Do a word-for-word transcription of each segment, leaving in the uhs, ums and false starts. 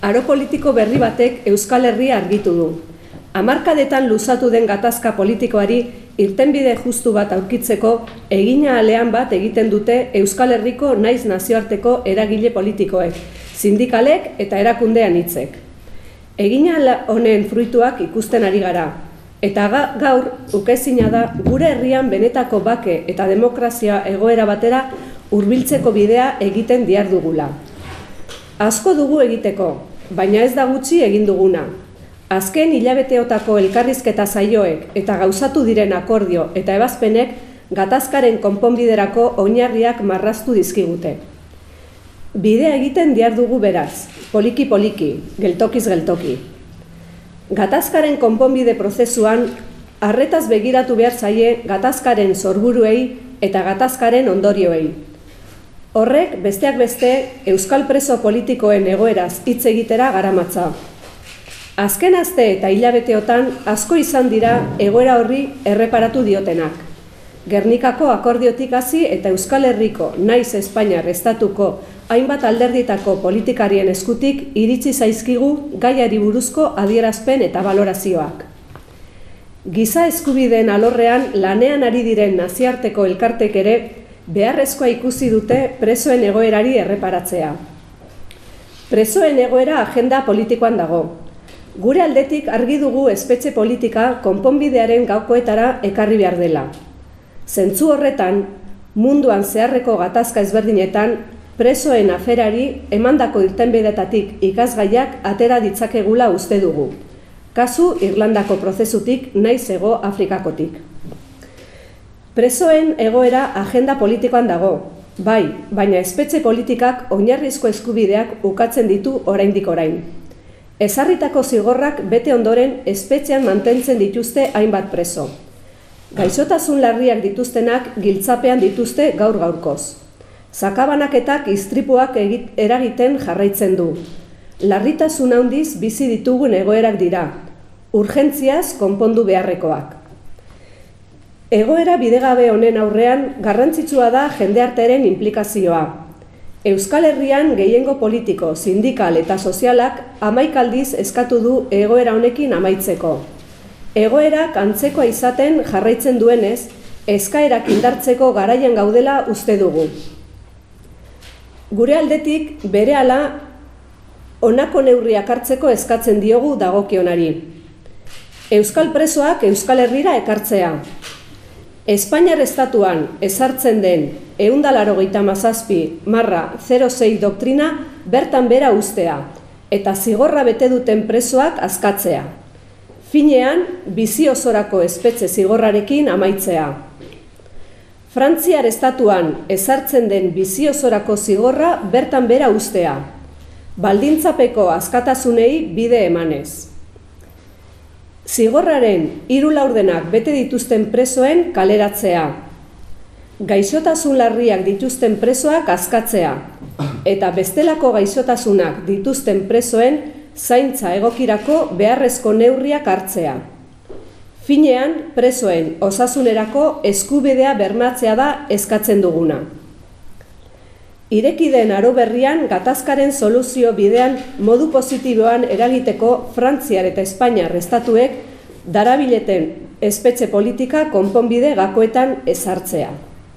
Aro politiko berri batek Euskal Herria argitu du. Hamarkadetan luzatu den gatazka politikoari irtenbide justu bat aurkitzeko egina alean bat egiten dute Euskal Herriko naiz nazioarteko eragile politikoek, sindikalek eta erakundean hitzek. Egina honen fruituak ikusten ari gara, eta gaur ukaezina da gure herrian benetako bake eta demokrazia egoera batera hurbiltzeko bidea egiten dihardugula. Asko dugu egiteko, baina ez da gutxi egin duguna. Azken hilabeteotako elkarrizketa saioek eta gauzatu diren akordio eta ebazpenek gatazkaren konponbiderako oinarriak marraztu dizkigute. Bidea egiten dihardugu beraz, poliki-poliki, geltokiz-geltoki. Gatazkaren konponbide prozesuan, arretaz begiratu behar zaie gatazkaren sorburuei eta gatazkaren ondorioei. Horrek, besteak beste, euskal preso politikoen egoeraz hitz egitera garamatza. Azken aste eta hilabeteotan asko izan dira egoera horri erreparatu diotenak. Gernikako akordiotik hasi eta Euskal Herriko naiz Espainiar estatuko hainbat alderditako politikarien eskutik iritsi zaizkigu gaiari buruzko adierazpen eta balorazioak. Giza eskubideen alorrean lanean ari diren nazioarteko elkartek ere beharrezkoa ikusi dute presoen egoerari erreparatzea. Presoen egoera agenda politikoan dago. Gure aldetik argi dugu espetxe politika konponbidearen gaukoetara ekarri behar dela. Zentzu horretan, munduan zeharreko gatazka ezberdinetan, presoen aferari emandako irtenbidetatik ikasgaiak atera ditzakegula uste dugu. Kasu Irlandako prozesutik naiz hego Afrikakotik. Presoen egoera agenda politikoan dago, bai, baina espetxe politikak oinarrizko eskubideak ukatzen ditu oraindik orain. Ezarritako zigorrak bete ondoren espetxean mantentzen dituzte hainbat preso. Gaixotasun larriak dituztenak giltzapean dituzte gaur gaurkoz. Sakabanaketak istripuak eragiten jarraitzen du. Larritasun handiz bizi ditugun egoerak dira, urgentziaz konpondu beharrekoak. Egoera bidegabe honen aurrean garrantzitsua da jendeartearen inplikazioa. Euskal Herrian gehiengo politiko, sindikal eta sozialak hamaikaldiz eskatu du egoera honekin amaitzeko. Egoerak antzekoa izaten jarraitzen duenez, eskaerak indartzeko garaian gaudela uste dugu. Gure aldetik berehala honako neurriak hartzeko eskatzen diogu dagokionari. Euskal presoak Euskal Herrira ekartzea. Espainiar estatuan ezartzen den ehun eta laurogeita hamazazpi barra zero sei doktrina bertan bera uztea eta zigorra bete duten presoak askatzea. Finean, bizi osorako espetxe zigorrarekin amaitzea. Frantziar estatuan ezartzen den bizi osorako zigorra bertan bera uztea. Baldintzapeko askatasunei bide emanez. Zigorraren hiru laurdenak bete dituzten presoen kaleratzea. Gaixotasun larriak dituzten presoak askatzea. Eta bestelako gaixotasunak dituzten presoen zaintza egokirako beharrezko neurriak hartzea. Finean, presoen osasunerako eskubidea bermatzea da eskatzen duguna. Ireki den aro berrian gatazkaren soluzio bidean modu positiboan eragiteko Frantziar eta Espainiar estatuek darabileten espetxe politika konponbide gakoetan ezartzea.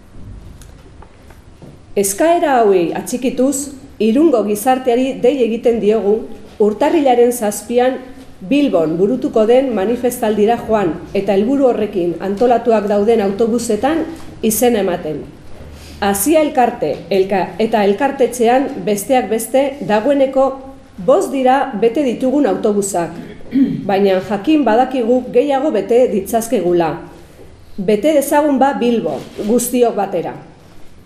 Eskaera hauei atxikituz, Irungo gizarteari dei egiten diogu urtarrilaren zazpian Bilbon burutuko den manifestaldira joan eta helburu horrekin antolatuak dauden autobusetan izena ematen. Azia elkarte elka, eta elkartetxean besteak beste dagoeneko bost dira bete ditugun autobusak, baina jakin badakigu gehiago bete ditzazkegula. Bete dezagun ba Bilbo, guztiok batera.